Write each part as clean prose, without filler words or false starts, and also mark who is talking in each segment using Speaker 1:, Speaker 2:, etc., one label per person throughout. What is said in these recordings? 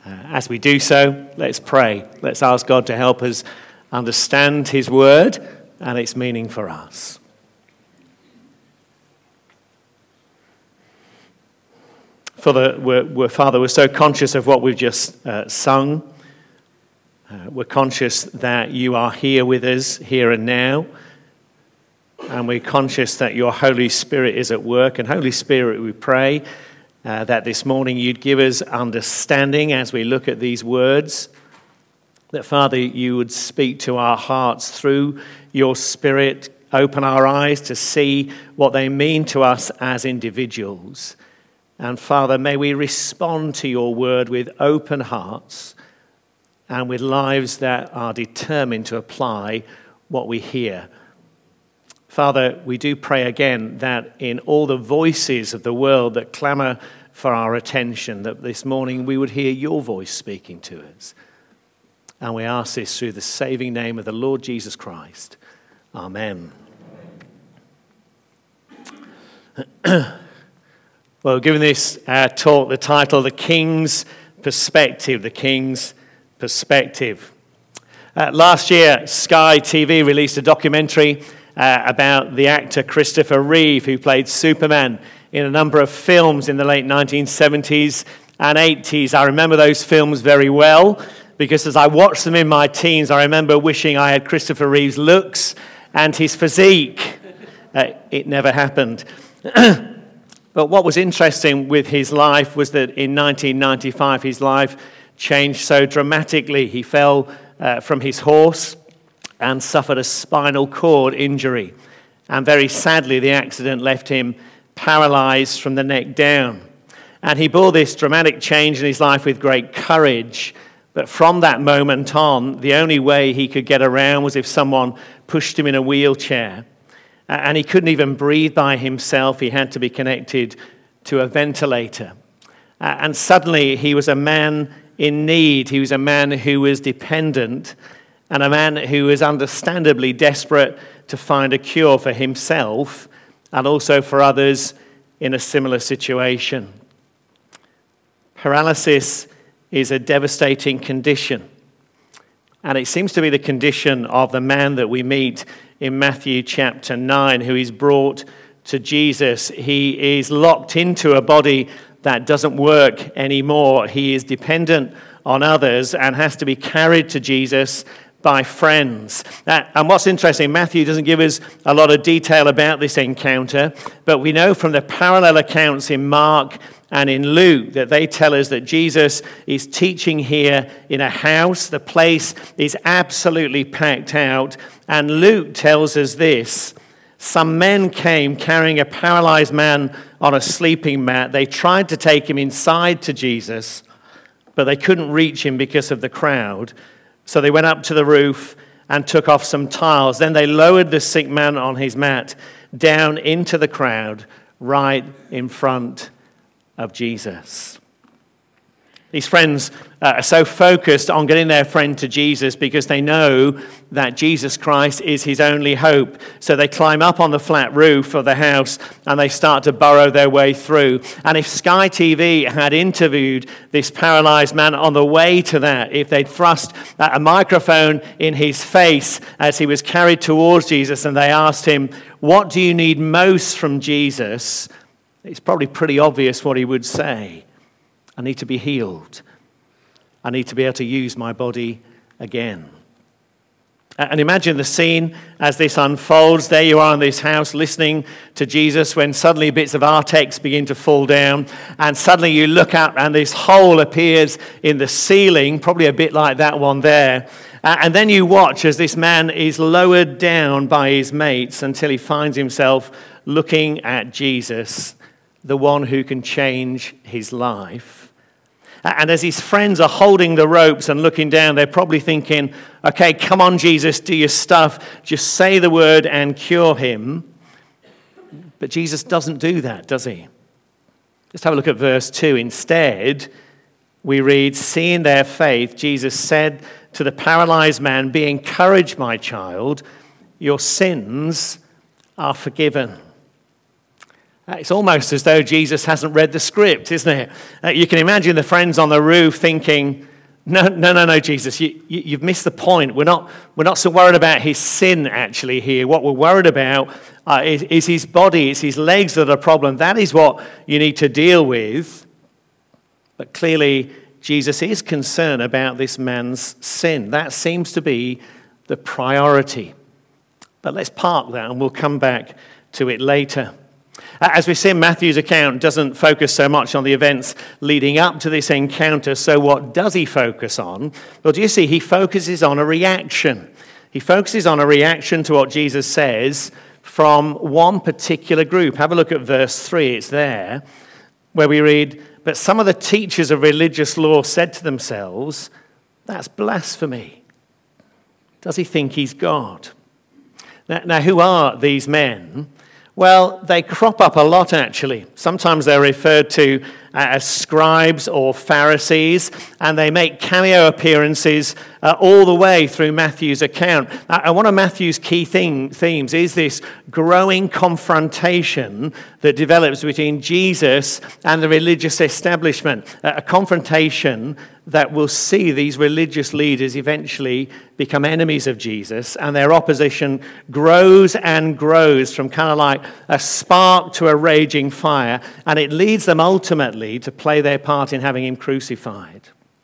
Speaker 1: As we do so, let's pray. Let's ask God to help us understand his word and its meaning for us. Father, we're so conscious of what we've just sung. We're conscious that you are here with us, here and now. And we're conscious that your Holy Spirit is at work. And Holy Spirit, we pray that this morning you'd give us understanding as we look at these words. That, Father, you would speak to our hearts through your Spirit, open our eyes to see what they mean to us as individuals. And, Father, may we respond to your word with open hearts and with lives that are determined to apply what we hear. Father, we do pray again that in all the voices of the world that clamour for our attention, that this morning we would hear your voice speaking to us. And we ask this through the saving name of the Lord Jesus Christ. Amen. Well, given this talk the title, The King's Perspective, The King's Perspective. Last year, Sky TV released a documentary about the actor Christopher Reeve, who played Superman in a number of films in the late 1970s and 80s. I remember those films very well because as I watched them in my teens, I remember wishing I had Christopher Reeve's looks and his physique. It never happened. But what was interesting with his life was that in 1995, his life changed so dramatically. He fell from his horse and suffered a spinal cord injury. And very sadly, the accident left him paralyzed from the neck down. And he bore this dramatic change in his life with great courage. But from that moment on, the only way he could get around was if someone pushed him in a wheelchair. And he couldn't even breathe by himself. He had to be connected to a ventilator. And suddenly, he was a man in need. He was a man who was dependent and a man who was understandably desperate to find a cure for himself and also for others in a similar situation. Paralysis is a devastating condition, and it seems to be the condition of the man that we meet in Matthew chapter 9, who is brought to Jesus. He is locked into a body that doesn't work anymore. He is dependent on others and has to be carried to Jesus by friends. And what's interesting, Matthew doesn't give us a lot of detail about this encounter, but we know from the parallel accounts in Mark and in Luke that they tell us that Jesus is teaching here in a house. The place is absolutely packed out. And Luke tells us this: some men came carrying a paralyzed man on a sleeping mat. They tried to take him inside to Jesus, but they couldn't reach him because of the crowd. So they went up to the roof and took off some tiles. Then they lowered the sick man on his mat down into the crowd right in front of Jesus. These friends are so focused on getting their friend to Jesus because they know that Jesus Christ is his only hope. So they climb up on the flat roof of the house and they start to burrow their way through. And if Sky TV had interviewed this paralyzed man on the way to that, if they'd thrust a microphone in his face as he was carried towards Jesus and they asked him, "What do you need most from Jesus?" it's probably pretty obvious what he would say. I need to be healed. I need to be able to use my body again. And imagine the scene as this unfolds. There you are in this house listening to Jesus when suddenly bits of Artex begin to fall down. And suddenly you look up and this hole appears in the ceiling, probably a bit like that one there. And then you watch as this man is lowered down by his mates until he finds himself looking at Jesus, the one who can change his life. And as his friends are holding the ropes and looking down, they're probably thinking, okay, come on, Jesus, do your stuff. Just say the word and cure him. But Jesus doesn't do that, does he? Let's have a look at verse 2. Instead, we read, seeing their faith, Jesus said to the paralyzed man, be encouraged, my child, your sins are forgiven. It's almost as though Jesus hasn't read the script, isn't it? You can imagine the friends on the roof thinking, no, Jesus, you've missed the point. We're not so worried about his sin, actually, here. What we're worried about is his body. It's his legs that are a problem. That is what you need to deal with. But clearly, Jesus is concerned about this man's sin. That seems to be the priority. But let's park that and we'll come back to it later. As we see, Matthew's account doesn't focus so much on the events leading up to this encounter. So what does he focus on? Well, do you see, he focuses on a reaction. He focuses on a reaction to what Jesus says from one particular group. Have a look at verse 3. It's there, where we read, "But some of the teachers of religious law said to themselves, 'That's blasphemy.'" Does he think he's God? Now, who are these men? Well, they crop up a lot, actually. Sometimes they're referred to as scribes or Pharisees, and they make cameo appearances all the way through Matthew's account. And one of Matthew's key themes is this growing confrontation that develops between Jesus and the religious establishment, a confrontation that will see these religious leaders eventually become enemies of Jesus, and their opposition grows and grows from kind of like a spark to a raging fire, and it leads them ultimately to play their part in having him crucified.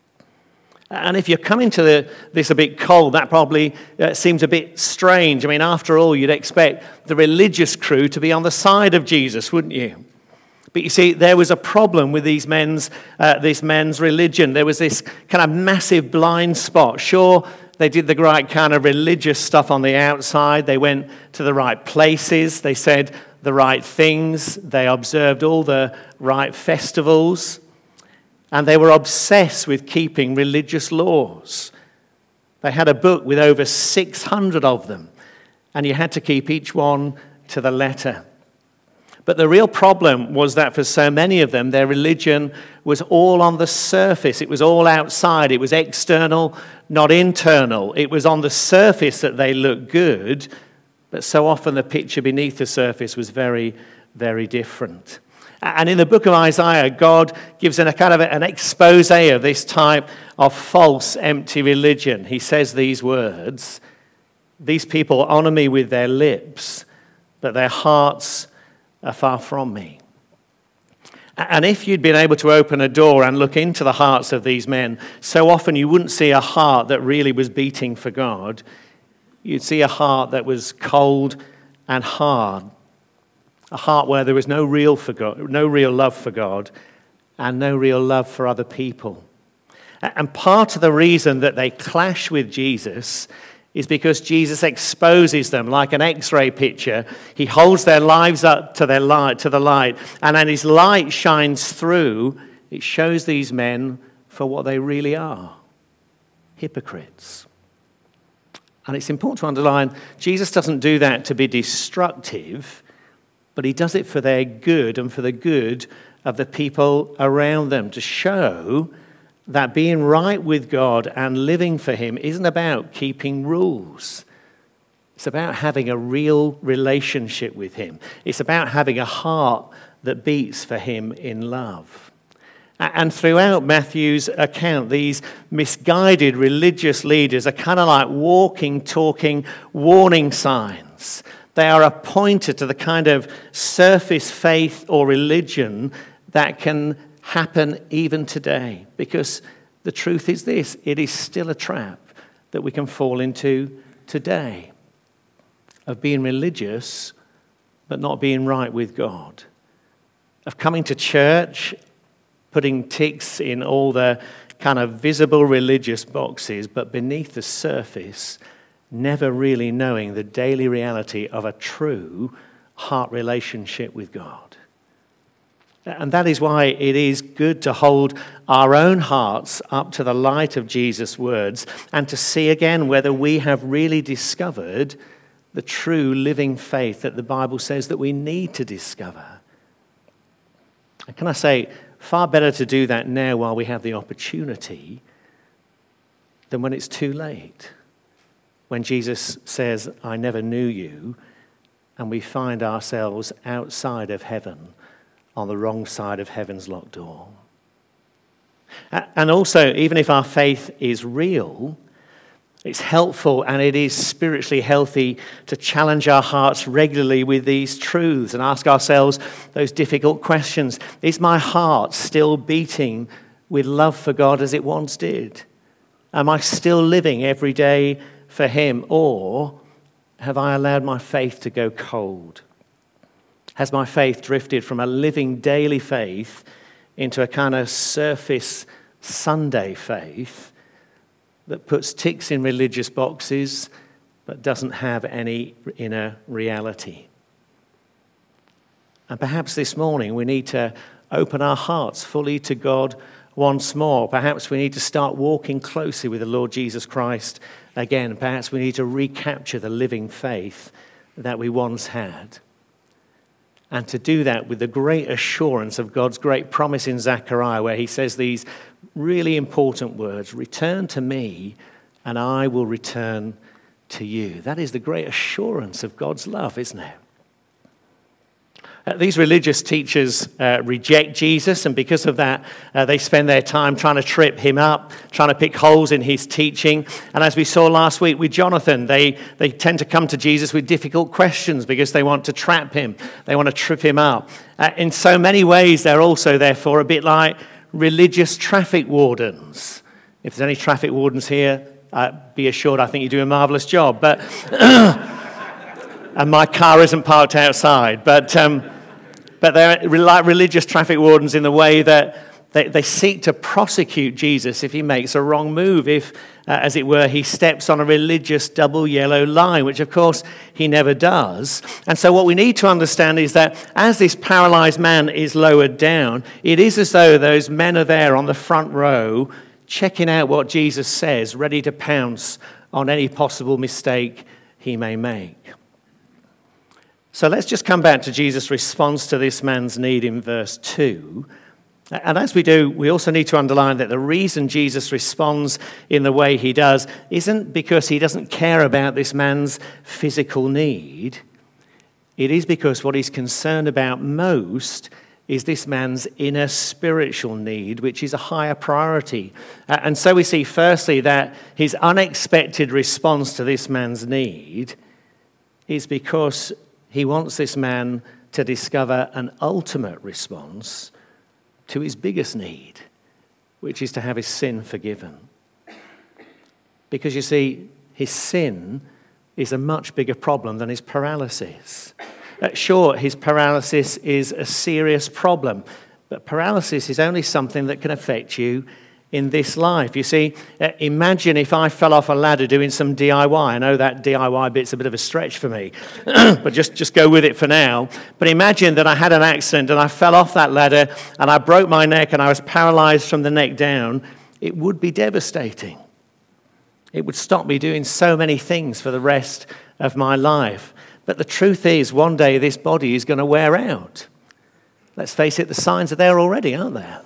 Speaker 1: And if you're coming to this a bit cold, that probably seems a bit strange. I mean, after all, you'd expect the religious crew to be on the side of Jesus, wouldn't you? But you see, there was a problem with this men's religion. There was this kind of massive blind spot. Sure, they did the right kind of religious stuff on the outside. They went to the right places. They said the right things. They observed all the right festivals. And they were obsessed with keeping religious laws. They had a book with over 600 of them, and you had to keep each one to the letter. But the real problem was that for so many of them, their religion was all on the surface. It was all outside. It was external, not internal. It was on the surface that they looked good, but so often the picture beneath the surface was very, very different. And in the book of Isaiah, God gives a kind of an expose of this type of false, empty religion. He says these words, "These people honor me with their lips, but their hearts are far from me." And if you'd been able to open a door and look into the hearts of these men, so often you wouldn't see a heart that really was beating for God. You'd see a heart that was cold and hard. A heart where there was no real love for God and no real love for other people. And part of the reason that they clash with Jesus is because Jesus exposes them like an X-ray picture. He holds their lives up to the light, and then his light shines through. It shows these men for what they really are, hypocrites. And it's important to underline, Jesus doesn't do that to be destructive, but he does it for their good and for the good of the people around them, to show that being right with God and living for him isn't about keeping rules. It's about having a real relationship with him. It's about having a heart that beats for him in love. And throughout Matthew's account, these misguided religious leaders are kind of like walking, talking, warning signs. They are a pointer to the kind of surface faith or religion that can happen even today. Because the truth is this, it is still a trap that we can fall into today, of being religious but not being right with God, of coming to church, putting ticks in all the kind of visible religious boxes, but beneath the surface, never really knowing the daily reality of a true heart relationship with God. And that is why it is good to hold our own hearts up to the light of Jesus' words and to see again whether we have really discovered the true living faith that the Bible says that we need to discover. And can I say, far better to do that now while we have the opportunity than when it's too late. When Jesus says, "I never knew you," and we find ourselves outside of heaven, on the wrong side of heaven's locked door. And also, even if our faith is real, it's helpful and it is spiritually healthy to challenge our hearts regularly with these truths and ask ourselves those difficult questions. Is my heart still beating with love for God as it once did? Am I still living every day for Him, or have I allowed my faith to go cold? Has my faith drifted from a living daily faith into a kind of surface Sunday faith that puts ticks in religious boxes but doesn't have any inner reality? And perhaps this morning we need to open our hearts fully to God once more. Perhaps we need to start walking closely with the Lord Jesus Christ again. Perhaps we need to recapture the living faith that we once had. And to do that with the great assurance of God's great promise in Zechariah, where he says these really important words: return to me and I will return to you. That is the great assurance of God's love, isn't it? These religious teachers reject Jesus, and because of that, they spend their time trying to trip him up, trying to pick holes in his teaching. And as we saw last week with Jonathan, they tend to come to Jesus with difficult questions because they want to trap him. They want to trip him up. In so many ways, they're also, therefore, a bit like religious traffic wardens. If there's any traffic wardens here, be assured I think you do a marvellous job. But and my car isn't parked outside. But they're like religious traffic wardens in the way that they seek to prosecute Jesus if he makes a wrong move, if, as it were, he steps on a religious double yellow line, which, of course, he never does. And so what we need to understand is that as this paralyzed man is lowered down, it is as though those men are there on the front row checking out what Jesus says, ready to pounce on any possible mistake he may make. So let's just come back to Jesus' response to this man's need in verse 2. And as we do, we also need to underline that the reason Jesus responds in the way he does isn't because he doesn't care about this man's physical need. It is because what he's concerned about most is this man's inner spiritual need, which is a higher priority. And so we see, firstly, that his unexpected response to this man's need is because he wants this man to discover an ultimate response to his biggest need, which is to have his sin forgiven. Because you see, his sin is a much bigger problem than his paralysis. Sure, his paralysis is a serious problem, but paralysis is only something that can affect you in this life. You see, imagine if I fell off a ladder doing some DIY. I know that DIY bit's a bit of a stretch for me, but just go with it for now. But imagine that I had an accident and I fell off that ladder and I broke my neck and I was paralyzed from the neck down. It would be devastating. It would stop me doing so many things for the rest of my life. But the truth is, one day this body is going to wear out. Let's face it, the signs are there already, aren't there?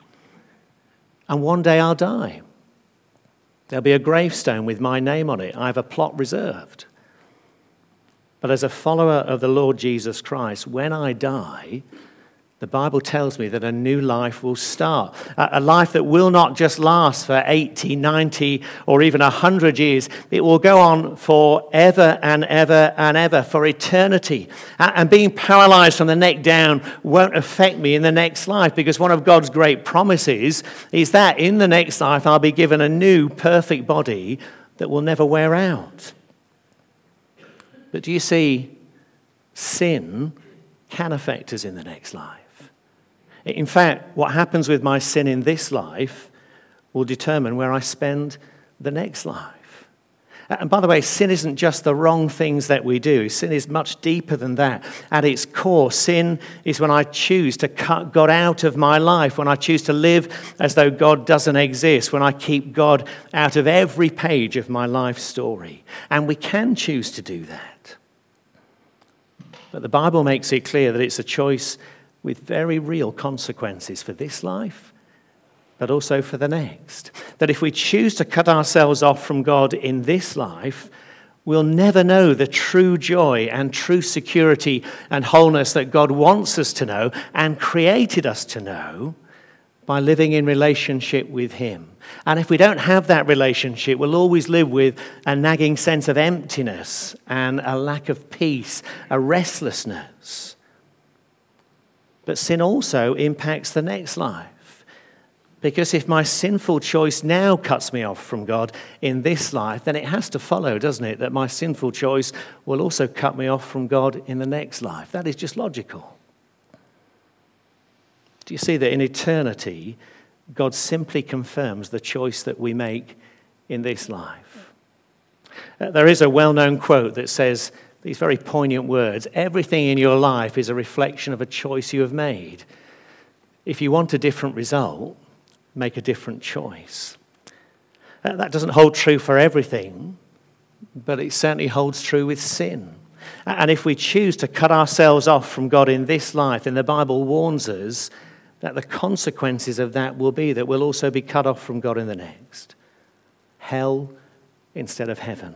Speaker 1: And one day I'll die. There'll be a gravestone with my name on it. I have a plot reserved. But as a follower of the Lord Jesus Christ, when I die, the Bible tells me that a new life will start. A life that will not just last for 80, 90, or even 100 years. It will go on forever and ever and ever, for eternity. And being paralyzed from the neck down won't affect me in the next life, because one of God's great promises is that in the next life I'll be given a new perfect body that will never wear out. But do you see, sin can affect us in the next life. In fact, what happens with my sin in this life will determine where I spend the next life. And by the way, sin isn't just the wrong things that we do. Sin is much deeper than that. At its core, sin is when I choose to cut God out of my life, when I choose to live as though God doesn't exist, when I keep God out of every page of my life story. And we can choose to do that. But the Bible makes it clear that it's a choice with very real consequences for this life, but also for the next. That if we choose to cut ourselves off from God in this life, We'll never know the true joy and true security and wholeness that God wants us to know and created us to know by living in relationship with him. And if we don't have that relationship, we'll always live with a nagging sense of emptiness and a lack of peace, a restlessness. But sin also impacts the next life. Because if my sinful choice now cuts me off from God in this life, then it has to follow, doesn't it, that my sinful choice will also cut me off from God in the next life. That is just logical. Do you see that in eternity, God simply confirms the choice that we make in this life? There is a well-known quote that says these very poignant words: everything in your life is a reflection of a choice you have made. If you want a different result, make a different choice. That doesn't hold true for everything, but it certainly holds true with sin. And if we choose to cut ourselves off from God in this life, then the Bible warns us that the consequences of that will be that we'll also be cut off from God in the next. Hell instead of heaven.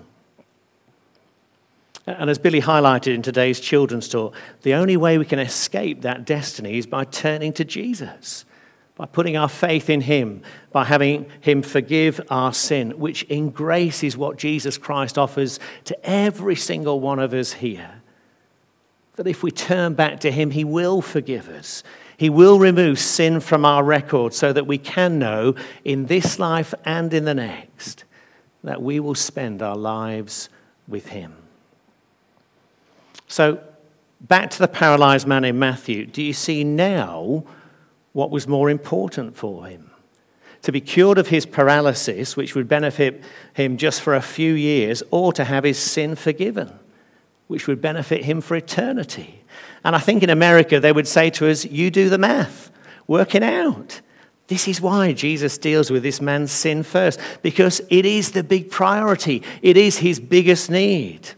Speaker 1: And as Billy highlighted in today's children's talk, the only way we can escape that destiny is by turning to Jesus, by putting our faith in him, by having him forgive our sin, which in grace is what Jesus Christ offers to every single one of us here. That if we turn back to him, he will forgive us. He will remove sin from our record so that we can know in this life and in the next that we will spend our lives with him. So, back to the paralyzed man in Matthew. Do you see now what was more important for him? To be cured of his paralysis, which would benefit him just for a few years, or to have his sin forgiven, which would benefit him for eternity. And I think in America they would say to us, you do the math, work it out. This is why Jesus deals with this man's sin first, because it is the big priority. It is his biggest need.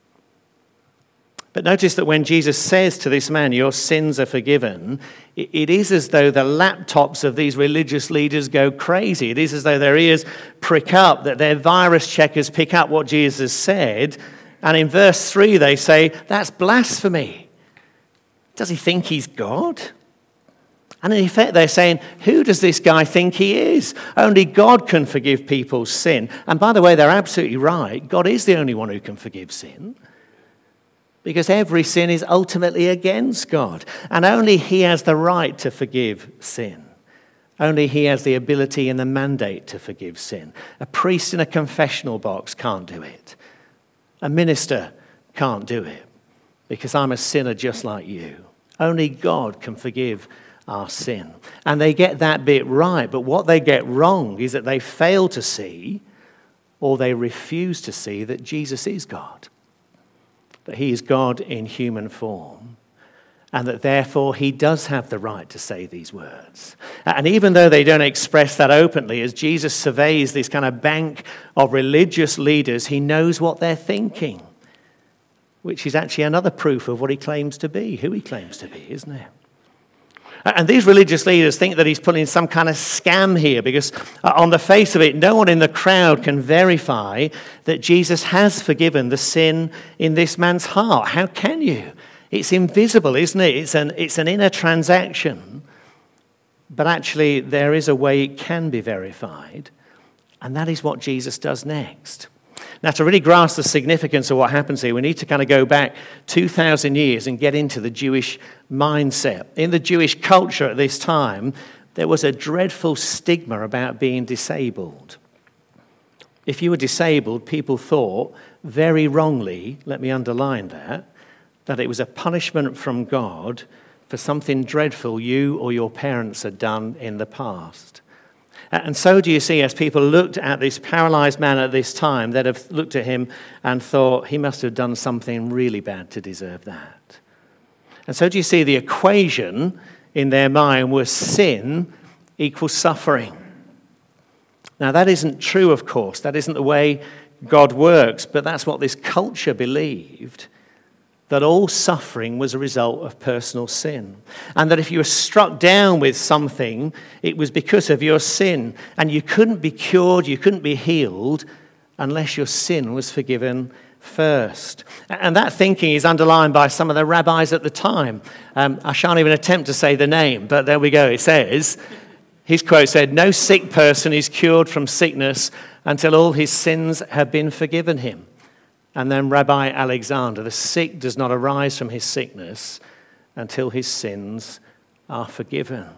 Speaker 1: But notice that when Jesus says to this man, your sins are forgiven, it is as though the laptops of these religious leaders go crazy. It is as though their ears prick up, that their virus checkers pick up what Jesus said. And in verse 3 they say, that's blasphemy. Does he think he's God? And in effect they're saying, who does this guy think he is? Only God can forgive people's sin. And by the way, they're absolutely right. God is the only one who can forgive sin. Because every sin is ultimately against God. And only he has the right to forgive sin. Only he has the ability and the mandate to forgive sin. A priest in a confessional box can't do it. A minister can't do it. Because I'm a sinner just like you. Only God can forgive our sin. And they get that bit right. But what they get wrong is that they fail to see, or they refuse to see, that Jesus is God. That he is God in human form, and that therefore he does have the right to say these words. And even though they don't express that openly, as Jesus surveys this kind of bank of religious leaders, he knows what they're thinking, which is actually another proof of what he claims to be, who he claims to be, isn't it? And these religious leaders think that he's pulling some kind of scam here, because on the face of it, no one in the crowd can verify that Jesus has forgiven the sin in this man's heart. How can you? It's invisible, isn't it? It's an inner transaction. But actually, there is a way it can be verified, and that is what Jesus does next. Now, to really grasp the significance of what happens here, we need to kind of go back 2,000 years and get into the Jewish mindset. In the Jewish culture at this time, there was a dreadful stigma about being disabled. If you were disabled, people thought, very wrongly, let me underline that it was a punishment from God for something dreadful you or your parents had done in the past. And so do you see, as people looked at this paralyzed man at this time, they'd have looked at him and thought, he must have done something really bad to deserve that. And so do you see, the equation in their mind was sin equals suffering. Now that isn't true, of course. That isn't the way God works, but that's what this culture believed. That all suffering was a result of personal sin. And that if you were struck down with something, it was because of your sin. And you couldn't be cured, you couldn't be healed, unless your sin was forgiven first. And that thinking is underlined by some of the rabbis at the time. I shan't even attempt to say the name, but there we go. It says, his quote said, "No sick person is cured from sickness until all his sins have been forgiven him." And then Rabbi Alexander, "The sick does not arise from his sickness until his sins are forgiven."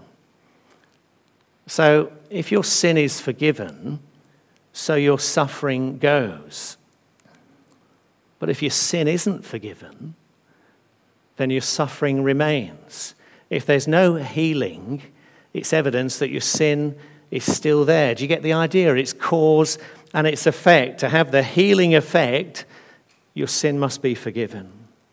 Speaker 1: So if your sin is forgiven, so your suffering goes. But if your sin isn't forgiven, then your suffering remains. If there's no healing, it's evidence that your sin is still there. Do you get the idea? It's cause and its effect. To have the healing effect, your sin must be forgiven.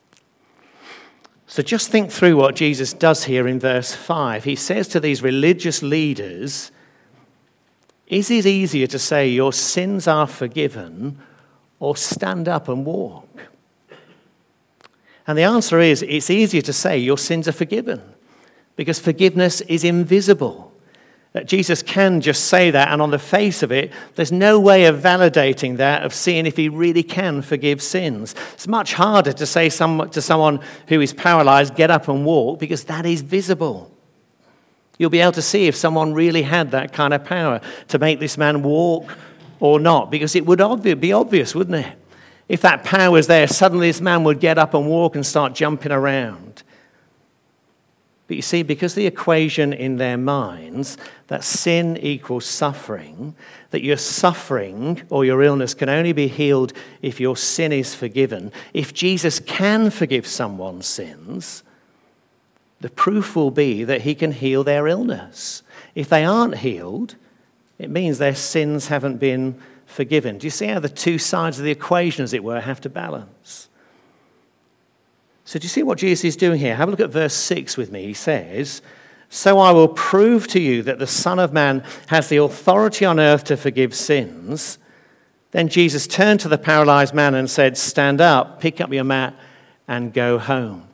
Speaker 1: So just think through what Jesus does here in verse 5. He says to these religious leaders, is it easier to say your sins are forgiven or stand up and walk? And the answer is, it's easier to say your sins are forgiven because forgiveness is invisible. That Jesus can just say that, and on the face of it, there's no way of validating that, of seeing if he really can forgive sins. It's much harder to say to someone who is paralyzed, get up and walk, because that is visible. You'll be able to see if someone really had that kind of power to make this man walk or not, because it would be obvious, wouldn't it? If that power was there, suddenly this man would get up and walk and start jumping around. But you see, because the equation in their minds, that sin equals suffering, that your suffering or your illness can only be healed if your sin is forgiven. If Jesus can forgive someone's sins, the proof will be that he can heal their illness. If they aren't healed, it means their sins haven't been forgiven. Do you see how the two sides of the equation, as it were, have to balance? So do you see what Jesus is doing here? Have a look at verse 6 with me. He says, "So I will prove to you that the Son of Man has the authority on earth to forgive sins." Then Jesus turned to the paralyzed man and said, "Stand up, pick up your mat, and go home."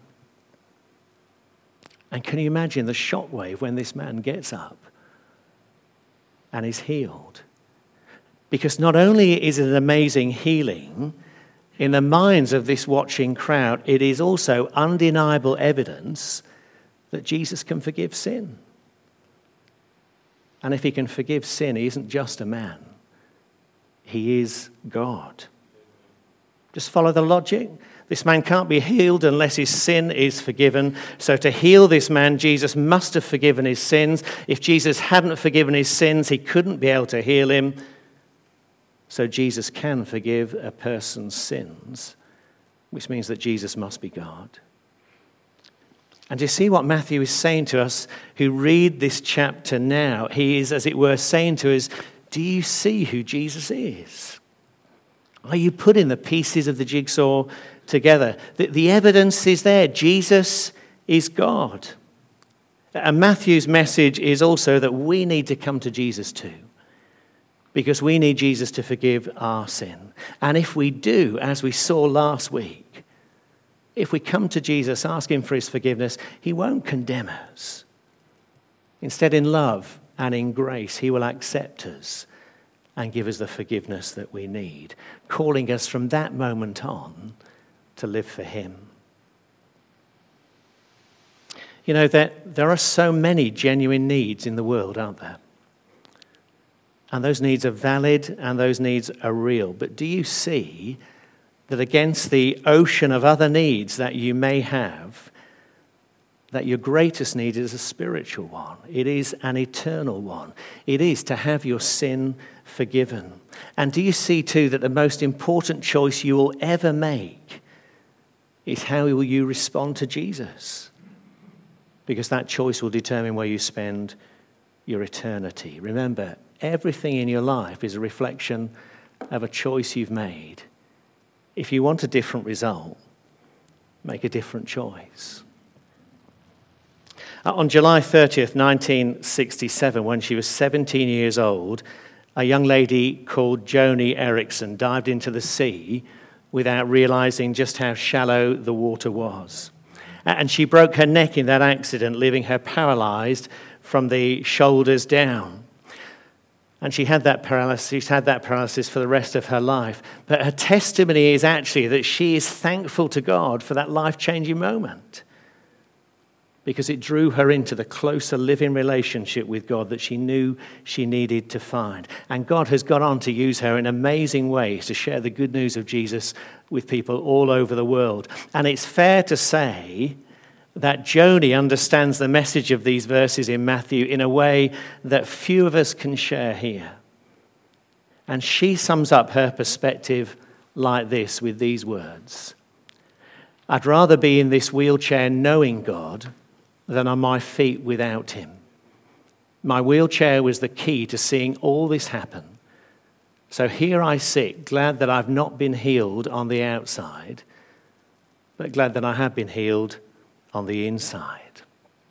Speaker 1: And can you imagine the shockwave when this man gets up and is healed? Because not only is it an amazing healing, in the minds of this watching crowd, it is also undeniable evidence that Jesus can forgive sin. And if he can forgive sin, he isn't just a man. He is God. Just follow the logic. This man can't be healed unless his sin is forgiven. So to heal this man, Jesus must have forgiven his sins. If Jesus hadn't forgiven his sins, he couldn't be able to heal him. So Jesus can forgive a person's sins, which means that Jesus must be God. And do you see what Matthew is saying to us who read this chapter now? He is, as it were, saying to us, do you see who Jesus is? Are you putting the pieces of the jigsaw together? The evidence is there. Jesus is God. And Matthew's message is also that we need to come to Jesus too, because we need Jesus to forgive our sin. And if we do, as we saw last week, if we come to Jesus, ask him for his forgiveness, he won't condemn us. Instead, in love and in grace, he will accept us and give us the forgiveness that we need, calling us from that moment on to live for him. You know, there are so many genuine needs in the world, aren't there? And those needs are valid and those needs are real. But do you see that against the ocean of other needs that you may have, that your greatest need is a spiritual one? It is an eternal one. It is to have your sin forgiven. And do you see too that the most important choice you will ever make is how will you respond to Jesus? Because that choice will determine where you spend your eternity. Remember, everything in your life is a reflection of a choice you've made. If you want a different result, make a different choice. On July 30th, 1967, when she was 17 years old, a young lady called Joni Eareckson dived into the sea without realizing just how shallow the water was. And she broke her neck in that accident, leaving her paralyzed from the shoulders down. And she had that paralysis. She's had that paralysis for the rest of her life. But her testimony is actually that she is thankful to God for that life-changing moment, because it drew her into the closer living relationship with God that she knew she needed to find. And God has gone on to use her in amazing ways to share the good news of Jesus with people all over the world. And it's fair to say that Joni understands the message of these verses in Matthew in a way that few of us can share here. And she sums up her perspective like this with these words: I'd rather be in this wheelchair knowing God than on my feet without him. My wheelchair was the key to seeing all this happen. So here I sit, glad that I've not been healed on the outside, but glad that I have been healed on the inside.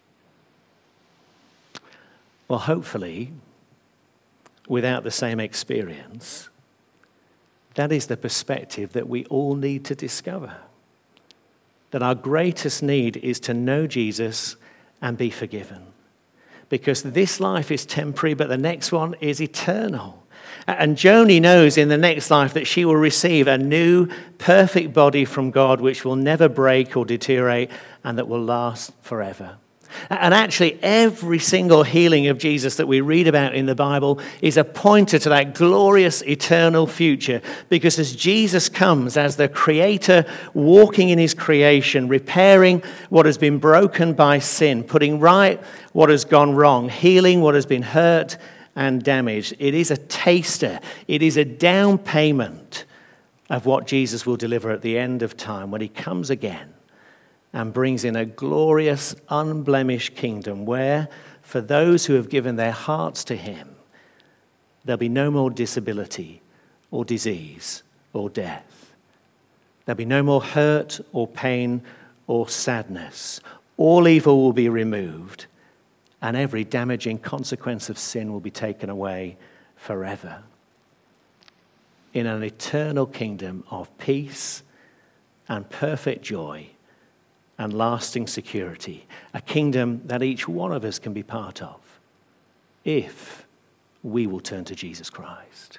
Speaker 1: Well, hopefully, without the same experience, that is the perspective that we all need to discover. That our greatest need is to know Jesus and be forgiven. Because this life is temporary, but the next one is eternal. And Joni knows in the next life that she will receive a new, perfect body from God, which will never break or deteriorate and that will last forever. And actually, every single healing of Jesus that we read about in the Bible is a pointer to that glorious eternal future. Because as Jesus comes as the Creator, walking in his creation, repairing what has been broken by sin, putting right what has gone wrong, healing what has been hurt and damaged, it is a taster, it is a down payment of what Jesus will deliver at the end of time when he comes again and brings in a glorious, unblemished kingdom where, for those who have given their hearts to him, there'll be no more disability or disease or death. There'll be no more hurt or pain or sadness. All evil will be removed, and every damaging consequence of sin will be taken away forever in an eternal kingdom of peace and perfect joy and lasting security, a kingdom that each one of us can be part of if we will turn to Jesus Christ.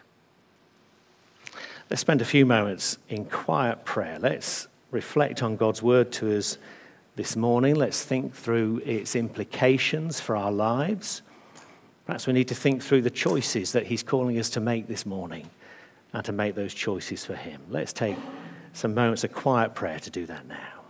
Speaker 1: Let's spend a few moments in quiet prayer. Let's reflect on God's word to us this morning. Let's think through its implications for our lives. Perhaps we need to think through the choices that he's calling us to make this morning and to make those choices for him. Let's take some moments of quiet prayer to do that now.